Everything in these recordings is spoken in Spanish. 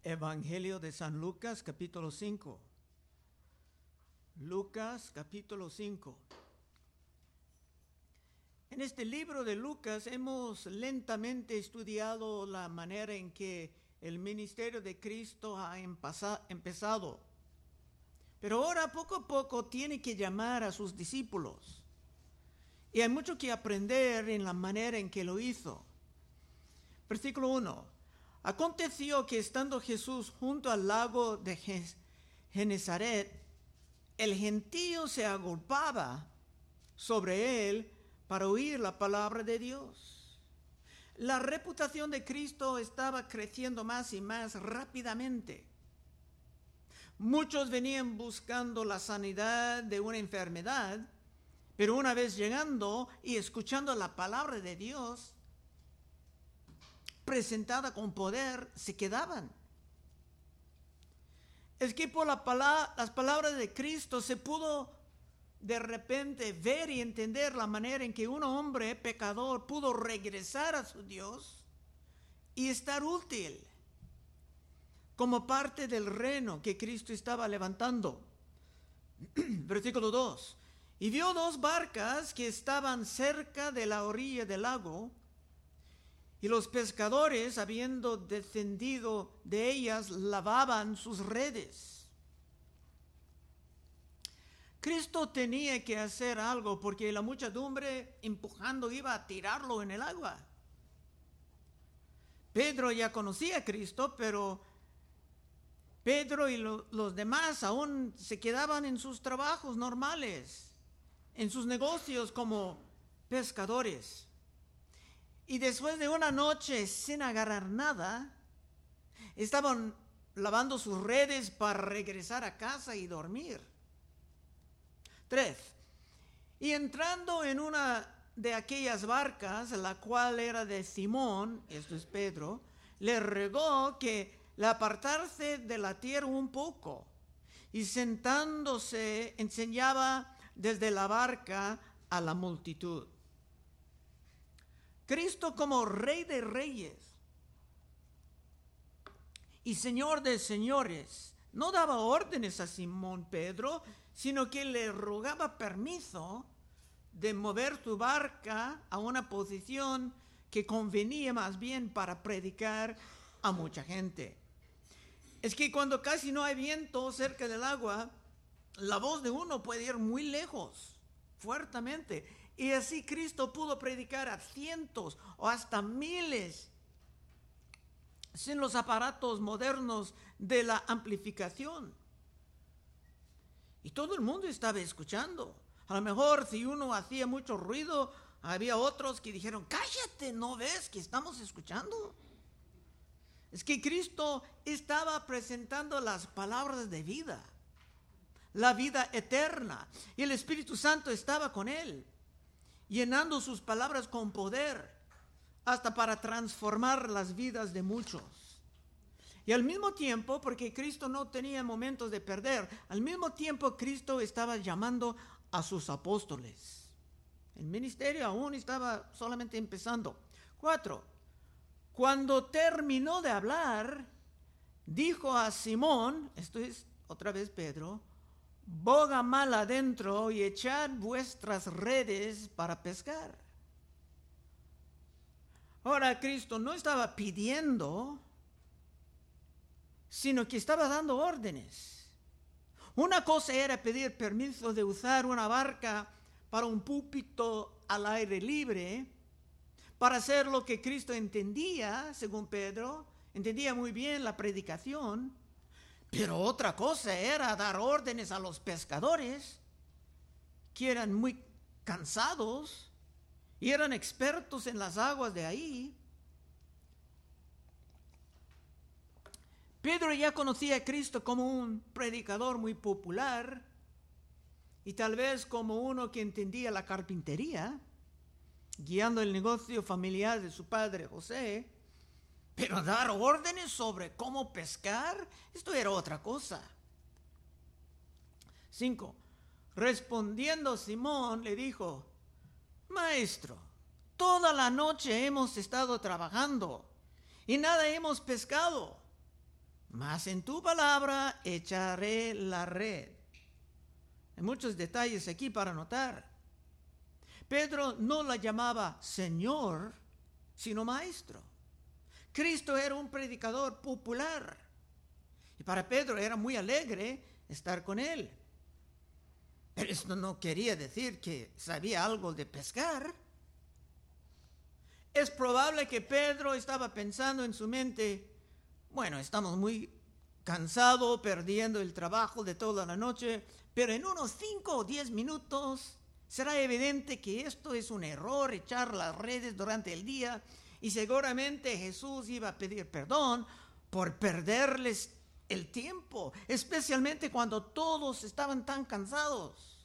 Evangelio de San Lucas, capítulo 5. Lucas, capítulo 5. En este libro de Lucas hemos lentamente estudiado la manera en que el ministerio de Cristo ha empezado. Pero ahora poco a poco tiene que llamar a sus discípulos. Y hay mucho que aprender en la manera en que lo hizo. Versículo 1. Aconteció que estando Jesús junto al lago de Genezaret, el gentío se agolpaba sobre él para oír la palabra de Dios. La reputación de Cristo estaba creciendo más y más rápidamente. Muchos venían buscando la sanidad de una enfermedad, pero una vez llegando y escuchando la palabra de Dios presentada con poder, se quedaban. Es que por las palabras de Cristo se pudo de repente ver y entender la manera en que un hombre pecador pudo regresar a su Dios y estar útil como parte del reino que Cristo estaba levantando. Versículo 2. Y vio dos barcas que estaban cerca de la orilla del lago, y los pescadores, habiendo descendido de ellas, lavaban sus redes. Cristo tenía que hacer algo porque la muchedumbre empujando iba a tirarlo en el agua. Pedro ya conocía a Cristo, pero Pedro y los demás aún se quedaban en sus trabajos normales, en sus negocios como pescadores. Y después de una noche sin agarrar nada, estaban lavando sus redes para regresar a casa y dormir. 3. Y entrando en una de aquellas barcas, la cual era de Simón, esto es Pedro, le rogó que le apartase de la tierra un poco. Y sentándose, enseñaba desde la barca a la multitud. Cristo, como Rey de Reyes y Señor de Señores, no daba órdenes a Simón Pedro, sino que le rogaba permiso de mover su barca a una posición que convenía más bien para predicar a mucha gente. Es que cuando casi no hay viento cerca del agua, la voz de uno puede ir muy lejos, fuertemente. Y así Cristo pudo predicar a cientos o hasta miles sin los aparatos modernos de la amplificación. Y todo el mundo estaba escuchando. A lo mejor si uno hacía mucho ruido, había otros que dijeron, cállate, ¿no ves que estamos escuchando? Es que Cristo estaba presentando las palabras de vida, la vida eterna, y el Espíritu Santo estaba con él, llenando sus palabras con poder, hasta para transformar las vidas de muchos. Y al mismo tiempo, porque Cristo no tenía momentos de perder, al mismo tiempo Cristo estaba llamando a sus apóstoles. El ministerio aún estaba solamente empezando. 4. Cuando terminó de hablar, dijo a Simón, esto es otra vez Pedro, boga mal adentro y echad vuestras redes para pescar. Ahora Cristo no estaba pidiendo, sino que estaba dando órdenes. Una cosa era pedir permiso de usar una barca para un púlpito al aire libre, para hacer lo que Cristo entendía, según Pedro, entendía muy bien la predicación. Pero otra cosa era dar órdenes a los pescadores, que eran muy cansados y eran expertos en las aguas de ahí. Pedro ya conocía a Cristo como un predicador muy popular y tal vez como uno que entendía la carpintería, guiando el negocio familiar de su padre José. Pero dar órdenes sobre cómo pescar, esto era otra cosa. 5. Respondiendo Simón le dijo, Maestro, toda la noche hemos estado trabajando y nada hemos pescado. mas en tu palabra echaré la red. Hay muchos detalles aquí para notar. Pedro no la llamaba Señor, sino Maestro. Cristo era un predicador popular. Y para Pedro era muy alegre estar con él. Pero esto no quería decir que sabía algo de pescar. Es probable que Pedro estaba pensando en su mente, bueno, estamos muy cansados, perdiendo el trabajo de toda la noche, pero en unos 5 o 10 minutos será evidente que esto es un error, echar las redes durante el día, y seguramente Jesús iba a pedir perdón por perderles el tiempo, especialmente cuando todos estaban tan cansados.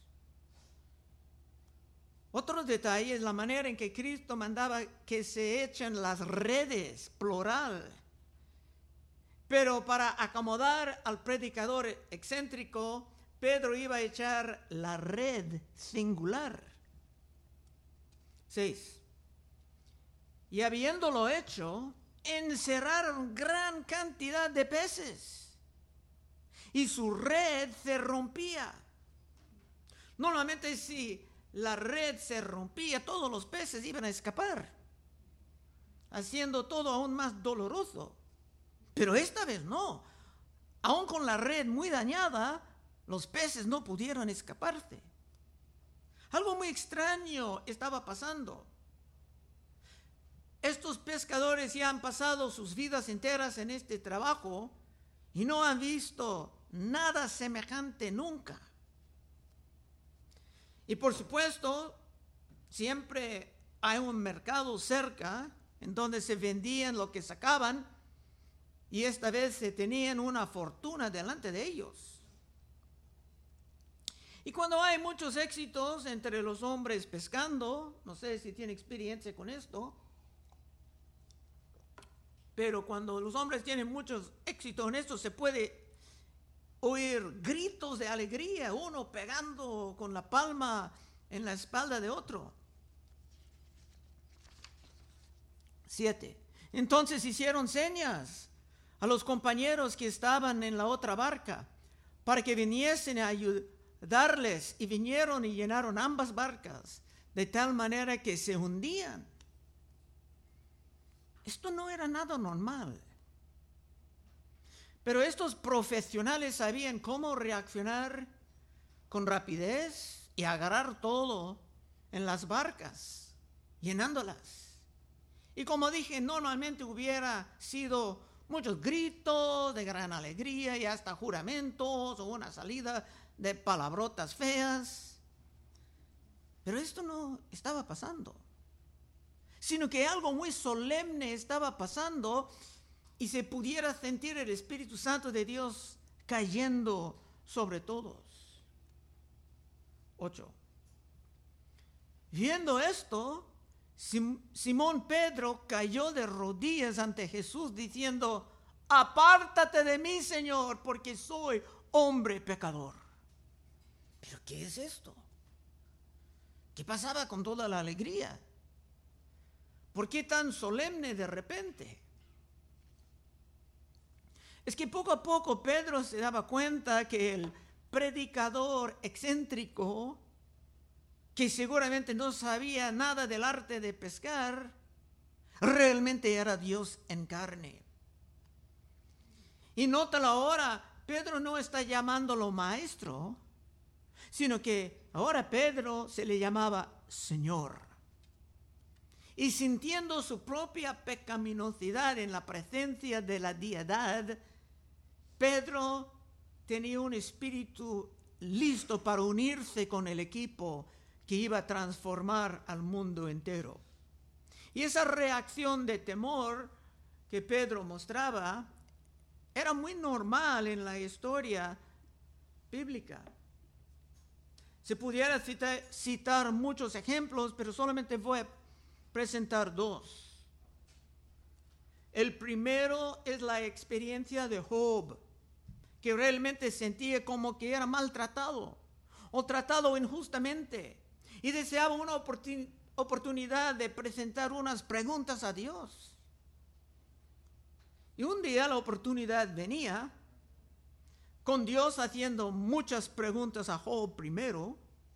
Otro detalle es la manera en que Cristo mandaba que se echen las redes, plural. Pero para acomodar al predicador excéntrico, Pedro iba a echar la red singular. 6. Y habiéndolo hecho, encerraron gran cantidad de peces, y su red se rompía. Normalmente si la red se rompía, todos los peces iban a escapar, haciendo todo aún más doloroso. Pero esta vez no. Aún con la red muy dañada, los peces no pudieron escaparse. Algo muy extraño estaba pasando. Estos pescadores ya han pasado sus vidas enteras en este trabajo y no han visto nada semejante nunca. Y por supuesto, siempre hay un mercado cerca en donde se vendían lo que sacaban, y esta vez se tenían una fortuna delante de ellos. Y cuando hay muchos éxitos entre los hombres pescando, no sé si tiene experiencia con esto, pero cuando los hombres tienen muchos éxitos en esto, se puede oír gritos de alegría, uno pegando con la palma en la espalda de otro. 7. Entonces hicieron señas a los compañeros que estaban en la otra barca para que viniesen a ayudarles, y vinieron y llenaron ambas barcas de tal manera que se hundían. Esto no era nada normal. Pero estos profesionales sabían cómo reaccionar con rapidez y agarrar todo en las barcas, llenándolas. Y como dije, normalmente hubiera sido muchos gritos de gran alegría y hasta juramentos o una salida de palabrotas feas. Pero esto no estaba pasando, sino que algo muy solemne estaba pasando, y se pudiera sentir el Espíritu Santo de Dios cayendo sobre todos. 8. Viendo esto, Simón Pedro cayó de rodillas ante Jesús diciendo: apártate de mí, Señor, porque soy hombre pecador. ¿Pero qué es esto? ¿Qué pasaba con toda la alegría? ¿Por qué tan solemne de repente? Es que poco a poco Pedro se daba cuenta que el predicador excéntrico, que seguramente no sabía nada del arte de pescar, realmente era Dios en carne. Y nótalo ahora, Pedro no está llamándolo maestro, sino que ahora Pedro se le llamaba Señor. Y sintiendo su propia pecaminosidad en la presencia de la deidad, Pedro tenía un espíritu listo para unirse con el equipo que iba a transformar al mundo entero. Y esa reacción de temor que Pedro mostraba era muy normal en la historia bíblica. Se pudiera citar muchos ejemplos, pero solamente voy a presentar 2. El primero es la experiencia de Job, que realmente sentía como que era maltratado o tratado injustamente y deseaba una oportunidad de presentar unas preguntas a Dios. Y un día la oportunidad venía, con Dios haciendo muchas preguntas a Job primero,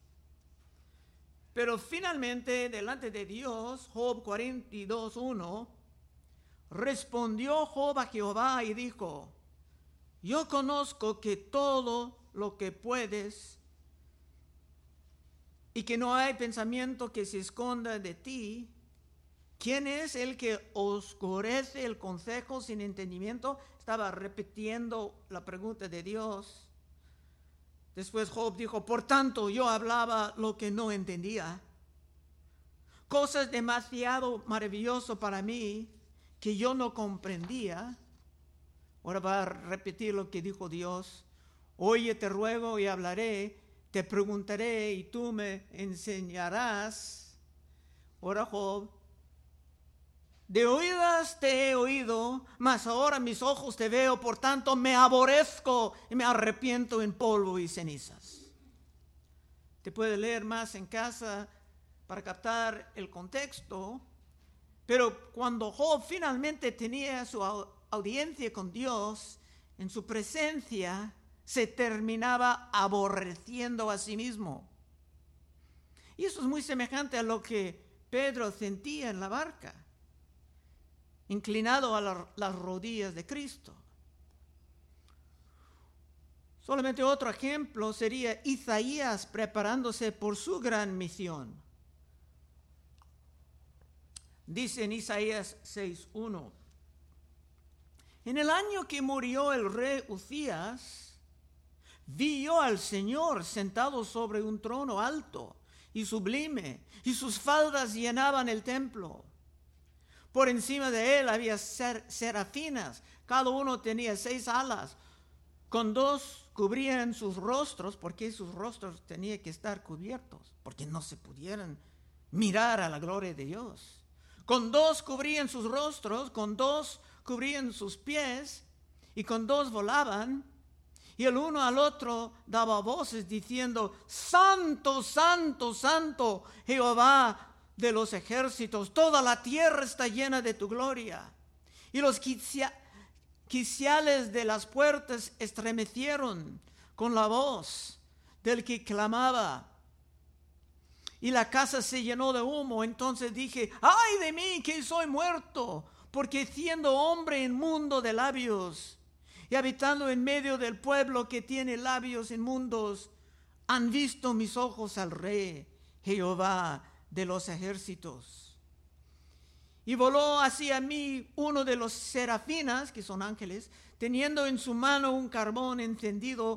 pero finalmente delante de Dios, Job 42:1, respondió Job a Jehová y dijo: yo conozco que todo lo que puedes y que no hay pensamiento que se esconda de ti. ¿Quién es el que oscurece el consejo sin entendimiento? Estaba repitiendo la pregunta de Dios. Después Job dijo: por tanto yo hablaba lo que no entendía, cosas demasiado maravillosas para mí que yo no comprendía. Ahora va a repetir lo que dijo Dios: oye, te ruego y hablaré, te preguntaré y tú me enseñarás. Ahora Job: de oídas te he oído, mas ahora mis ojos te veo, por tanto me aborrezco y me arrepiento en polvo y cenizas. Te puede leer más en casa para captar el contexto, pero cuando Job finalmente tenía su audiencia con Dios, en su presencia, se terminaba aborreciendo a sí mismo. Y eso es muy semejante a lo que Pedro sentía en la barca, inclinado a las rodillas de Cristo. Solamente otro ejemplo sería Isaías preparándose por su gran misión. Dice en Isaías 6:1: en el año que murió el rey Uzías, vi yo al Señor sentado sobre un trono alto y sublime, y sus faldas llenaban el templo. Por encima de él había serafinas, cada uno tenía 6 alas, con 2 cubrían sus rostros, porque sus rostros tenían que estar cubiertos, porque no se pudieran mirar a la gloria de Dios. Con 2 cubrían sus rostros, con 2 cubrían sus pies, y con 2 volaban, y el uno al otro daba voces diciendo: santo, santo, santo, Jehová de los ejércitos, toda la tierra está llena de tu gloria. Y los quiciales de las puertas estremecieron con la voz del que clamaba, y la casa se llenó de humo. Entonces dije: ay de mí, que soy muerto, porque siendo hombre inmundo de labios y habitando en medio del pueblo que tiene labios inmundos, han visto mis ojos al Rey, Jehová de los ejércitos. Y voló hacia mí uno de los serafinas, que son ángeles, teniendo en su mano un carbón encendido,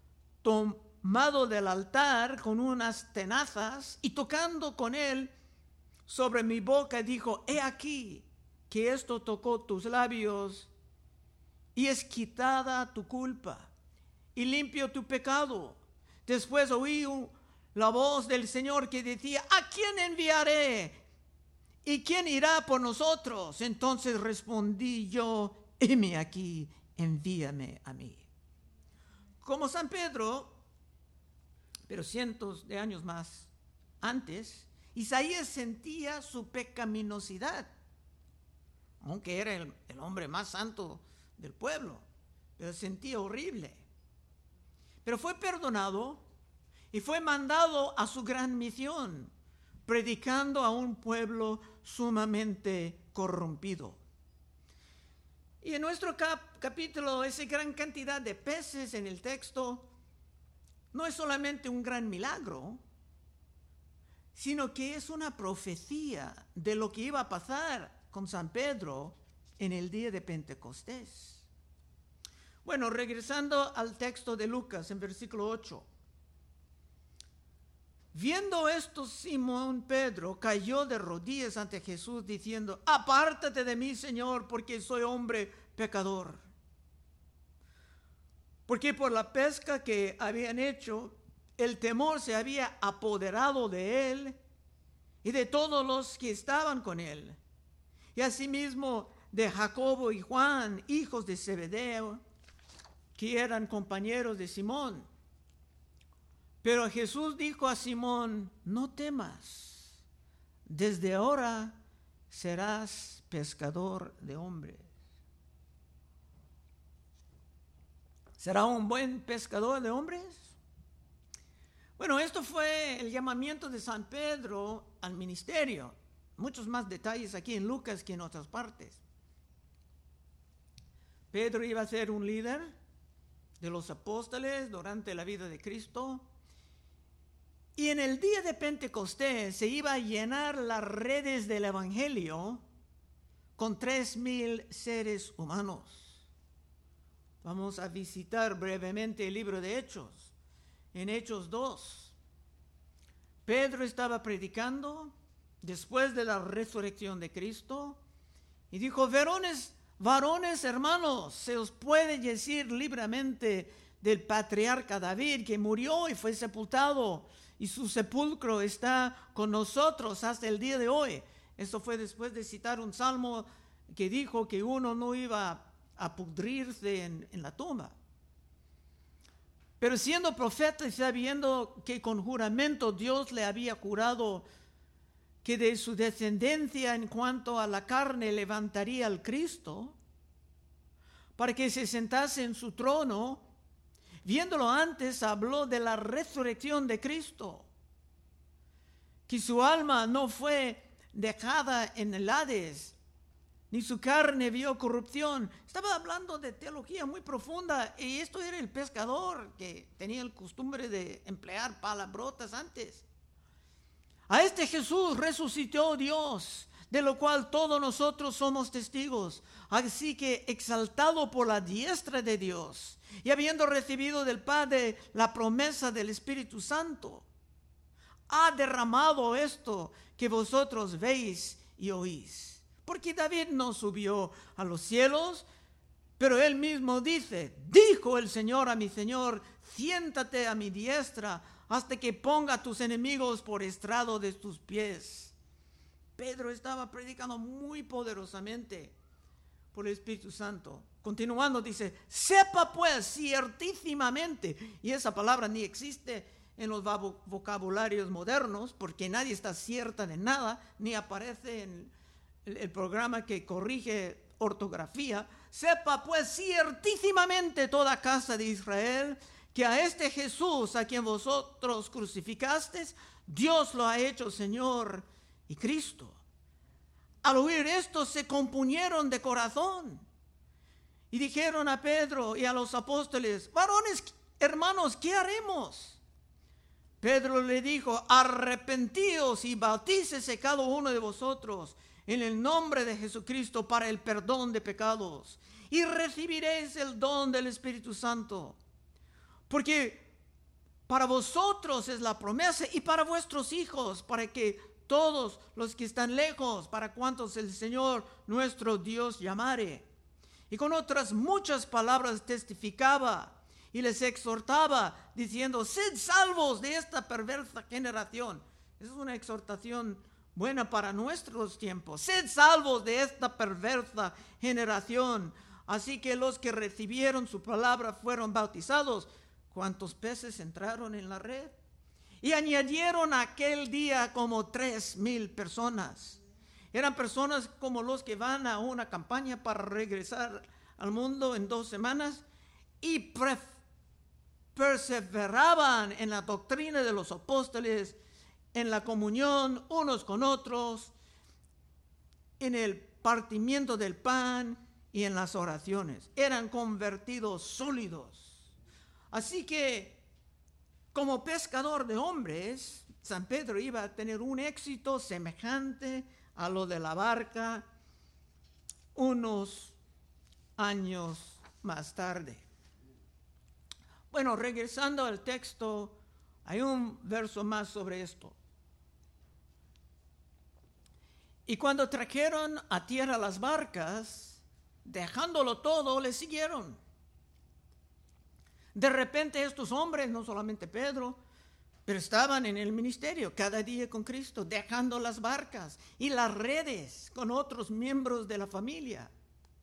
tomado del altar con unas tenazas, y tocando con él sobre mi boca, dijo: he aquí que esto tocó tus labios, y es quitada tu culpa, y limpio tu pecado. Después oí la voz del Señor que decía: ¿a quién enviaré? ¿Y quién irá por nosotros? Entonces respondí yo: heme aquí, envíame a mí. Como San Pedro, pero cientos de años más antes, Isaías sentía su pecaminosidad, aunque era el hombre más santo del pueblo, pero sentía horrible. Pero fue perdonado y fue mandado a su gran misión, predicando a un pueblo sumamente corrompido. Y en nuestro capítulo, esa gran cantidad de peces en el texto no es solamente un gran milagro, sino que es una profecía de lo que iba a pasar con San Pedro en el día de Pentecostés. Bueno, regresando al texto de Lucas en versículo 8. Viendo esto, Simón Pedro cayó de rodillas ante Jesús diciendo: apártate de mí, Señor, porque soy hombre pecador. Porque por la pesca que habían hecho, el temor se había apoderado de él y de todos los que estaban con él, y asimismo de Jacobo y Juan, hijos de Zebedeo, que eran compañeros de Simón. Pero Jesús dijo a Simón: no temas, desde ahora serás pescador de hombres. ¿Será un buen pescador de hombres? Bueno, esto fue el llamamiento de San Pedro al ministerio. Muchos más detalles aquí en Lucas que en otras partes. Pedro iba a ser un líder de los apóstoles durante la vida de Cristo. Y en el día de Pentecostés se iba a llenar las redes del Evangelio con 3,000 seres humanos. Vamos a visitar brevemente el libro de Hechos. En Hechos 2, Pedro estaba predicando después de la resurrección de Cristo y dijo: varones hermanos, se os puede decir libremente del patriarca David, que murió y fue sepultado, y su sepulcro está con nosotros hasta el día de hoy. Esto fue después de citar un salmo que dijo que uno no iba a pudrirse en la tumba. Pero siendo profeta y sabiendo que con juramento Dios le había jurado que de su descendencia en cuanto a la carne levantaría al Cristo, para que se sentase en su trono, viéndolo antes habló de la resurrección de Cristo, que su alma no fue dejada en el Hades, ni su carne vio corrupción. Estaba hablando de teología muy profunda, y esto era el pescador que tenía el costumbre de emplear palabrotas antes. A este Jesús resucitó Dios, de lo cual todos nosotros somos testigos. Así que, exaltado por la diestra de Dios, y habiendo recibido del Padre la promesa del Espíritu Santo, ha derramado esto que vosotros veis y oís. Porque David no subió a los cielos, pero él mismo dice: dijo el Señor a mi Señor, siéntate a mi diestra hasta que ponga a tus enemigos por estrado de tus pies. Pedro estaba predicando muy poderosamente por el Espíritu Santo. Continuando dice: sepa pues ciertísimamente, y esa palabra ni existe en los vocabularios modernos, porque nadie está cierta de nada, ni aparece en el programa que corrige ortografía. Sepa pues ciertísimamente toda casa de Israel, que a este Jesús a quien vosotros crucificasteis, Dios lo ha hecho Señor y Cristo. Al oír esto se compunieron de corazón y dijeron a Pedro y a los apóstoles: varones hermanos, ¿qué haremos? Pedro le dijo: arrepentíos y bautícese cada uno de vosotros en el nombre de Jesucristo para el perdón de pecados, y recibiréis el don del Espíritu Santo. Porque para vosotros es la promesa, y para vuestros hijos, para que todos los que están lejos, para cuantos el Señor nuestro Dios llamare. Y con otras muchas palabras testificaba y les exhortaba, diciendo: sed salvos de esta perversa generación. Esa es una exhortación buena para nuestros tiempos. Sed salvos de esta perversa generación. Así que los que recibieron su palabra fueron bautizados. ¿Cuántos peces entraron en la red? Y añadieron aquel día como 3,000 personas. Eran personas como los que van a una campaña para regresar al mundo en 2 semanas y perseveraban en la doctrina de los apóstoles, en la comunión unos con otros, en el partimiento del pan y en las oraciones. Eran convertidos sólidos. Así que, como pescador de hombres, San Pedro iba a tener un éxito semejante a lo de la barca unos años más tarde. Bueno, regresando al texto, hay un verso más sobre esto. Y cuando trajeron a tierra las barcas, dejándolo todo, le siguieron. De repente estos hombres, no solamente Pedro, pero estaban en el ministerio cada día con Cristo, dejando las barcas y las redes con otros miembros de la familia.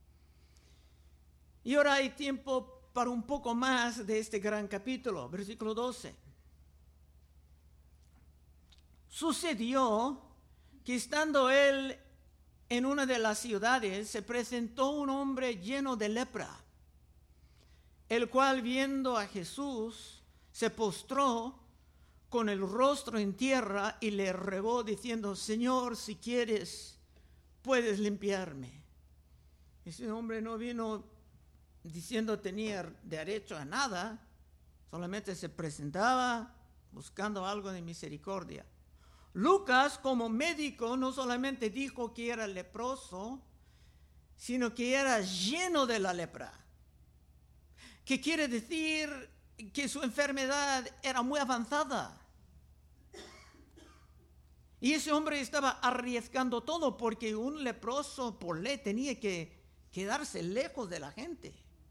Y ahora hay tiempo para un poco más de este gran capítulo, versículo 12. Sucedió que estando él en una de las ciudades, se presentó un hombre lleno de lepra, el cual viendo a Jesús se postró con el rostro en tierra y le rogó diciendo: Señor, si quieres, puedes limpiarme. Ese hombre no vino diciendo tenía derecho a nada, solamente se presentaba buscando algo de misericordia. Lucas, como médico, no solamente dijo que era leproso, sino que era lleno de la lepra, que quiere decir que su enfermedad era muy avanzada. Y ese hombre estaba arriesgando todo, porque un leproso por ley tenía que quedarse lejos de la gente.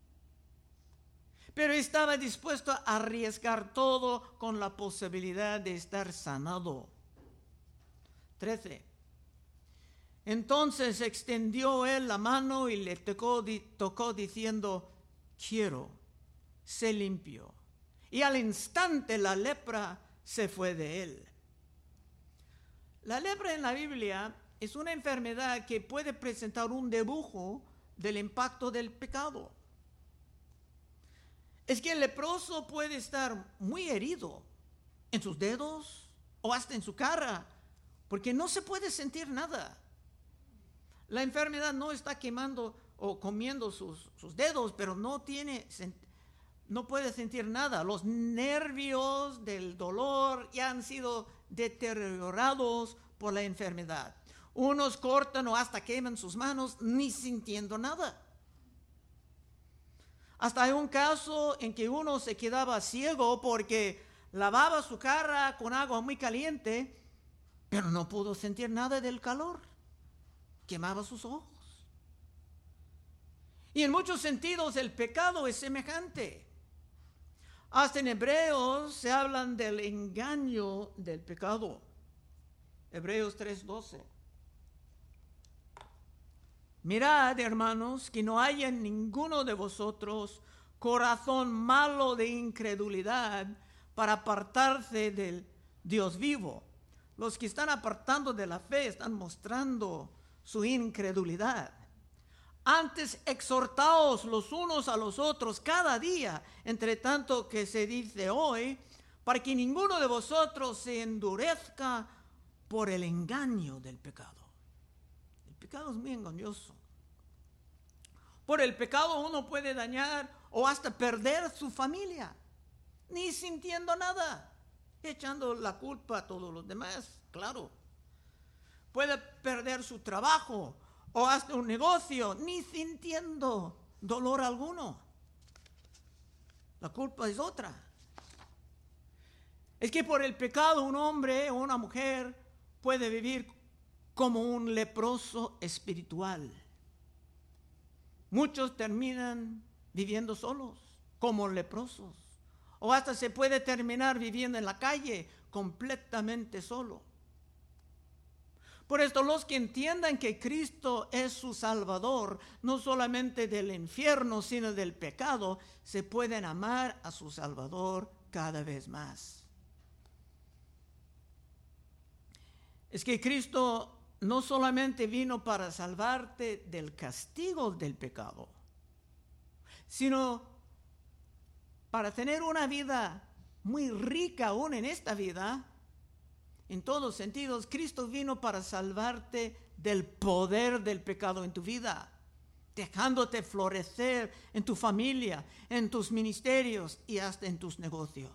Pero estaba dispuesto a arriesgar todo con la posibilidad de estar sanado. 13. Entonces extendió él la mano y le tocó diciendo: quiero, sé limpio. Y al instante la lepra se fue de él. La lepra en la Biblia es una enfermedad que puede presentar un dibujo del impacto del pecado. Es que el leproso puede estar muy herido en sus dedos o hasta en su cara, porque no se puede sentir nada. La enfermedad no está quemando o comiendo sus dedos, pero no puede sentir nada. Los nervios del dolor ya han sido deteriorados por la enfermedad. Unos cortan o hasta queman sus manos ni sintiendo nada. Hasta hay un caso en que uno se quedaba ciego porque lavaba su cara con agua muy caliente, pero no pudo sentir nada del calor. Quemaba sus ojos. Y en muchos sentidos el pecado es semejante. Hasta en Hebreos se hablan del engaño del pecado. Hebreos 3:12. Mirad, hermanos, que no haya en ninguno de vosotros corazón malo de incredulidad para apartarse del Dios vivo. Los que están apartando de la fe están mostrando su incredulidad. Antes exhortaos los unos a los otros cada día, entre tanto que se dice hoy, para que ninguno de vosotros se endurezca por el engaño del pecado. El pecado es muy engañoso. Por el pecado uno puede dañar o hasta perder su familia, ni sintiendo nada, echando la culpa a todos los demás, claro. Puede perder su trabajo o hasta un negocio, ni sintiendo dolor alguno. La culpa es otra. Es que por el pecado un hombre o una mujer puede vivir como un leproso espiritual. Muchos terminan viviendo solos, como leprosos. O hasta se puede terminar viviendo en la calle, completamente solo. Por esto, los que entiendan que Cristo es su Salvador, no solamente del infierno, sino del pecado, se pueden amar a su Salvador cada vez más. Es que Cristo no solamente vino para salvarte del castigo del pecado, sino para tener una vida muy rica aún en esta vida. En todos sentidos, Cristo vino para salvarte del poder del pecado en tu vida, dejándote florecer en tu familia, en tus ministerios y hasta en tus negocios.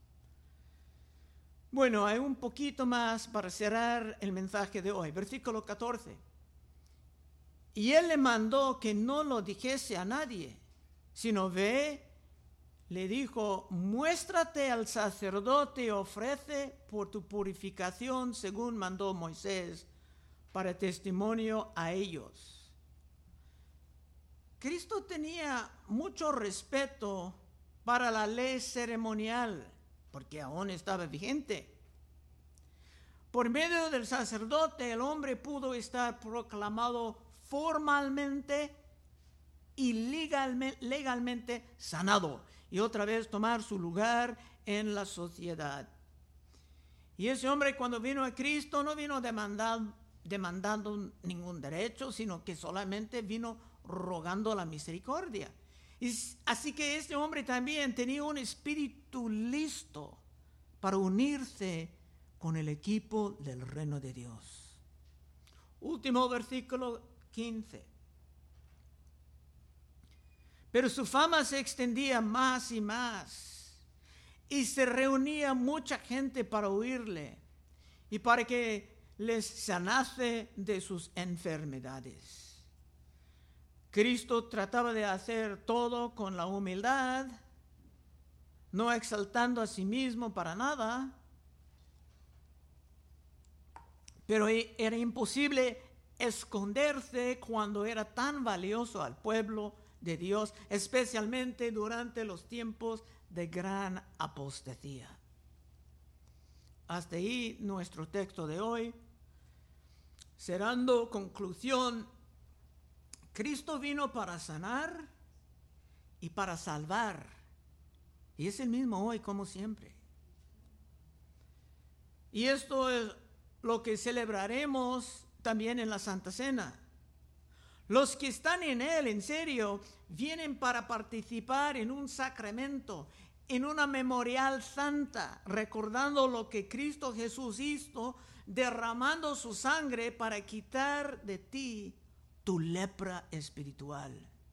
Bueno, hay un poquito más para cerrar el mensaje de hoy. Versículo 14. Y él le mandó que no lo dijese a nadie, sino ve, le dijo: muéstrate al sacerdote y ofrece por tu purificación según mandó Moisés, para testimonio a ellos. Cristo tenía mucho respeto para la ley ceremonial, porque aún estaba vigente. Por medio del sacerdote, el hombre pudo estar proclamado formalmente y legalmente sanado, y otra vez tomar su lugar en la sociedad. Y ese hombre, cuando vino a Cristo, no vino demandando ningún derecho, sino que solamente vino rogando la misericordia. Así que este hombre también tenía un espíritu listo para unirse con el equipo del reino de Dios. Último versículo 15. Pero su fama se extendía más y más, y se reunía mucha gente para oírle y para que les sanase de sus enfermedades. Cristo trataba de hacer todo con la humildad, no exaltando a sí mismo para nada, pero era imposible esconderse cuando era tan valioso al pueblo de Dios, especialmente durante los tiempos de gran apostasía. Hasta ahí nuestro texto de hoy. Cerrando conclusión, Cristo vino para sanar y para salvar. Y es el mismo hoy como siempre. Y esto es lo que celebraremos también en la Santa Cena. Los que están en Él, en serio, vienen para participar en un sacramento, en una memorial santa, recordando lo que Cristo Jesús hizo, derramando su sangre para quitar de ti tu lepra espiritual,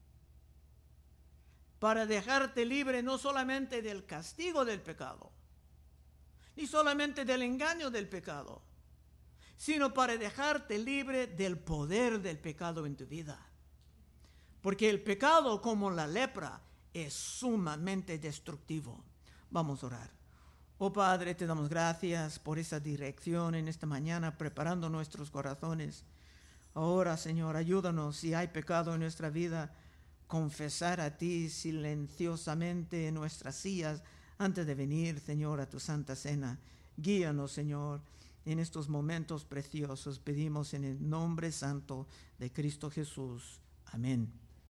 para dejarte libre no solamente del castigo del pecado, ni solamente del engaño del pecado, sino para dejarte libre del poder del pecado en tu vida. Porque el pecado, como la lepra, es sumamente destructivo. Vamos a orar. Oh Padre, te damos gracias por esa dirección en esta mañana, preparando nuestros corazones. Ahora, Señor, ayúdanos si hay pecado en nuestra vida, confesar a ti silenciosamente en nuestras sillas antes de venir, Señor, a tu Santa Cena. Guíanos, Señor, en estos momentos preciosos. Pedimos en el nombre santo de Cristo Jesús. Amén.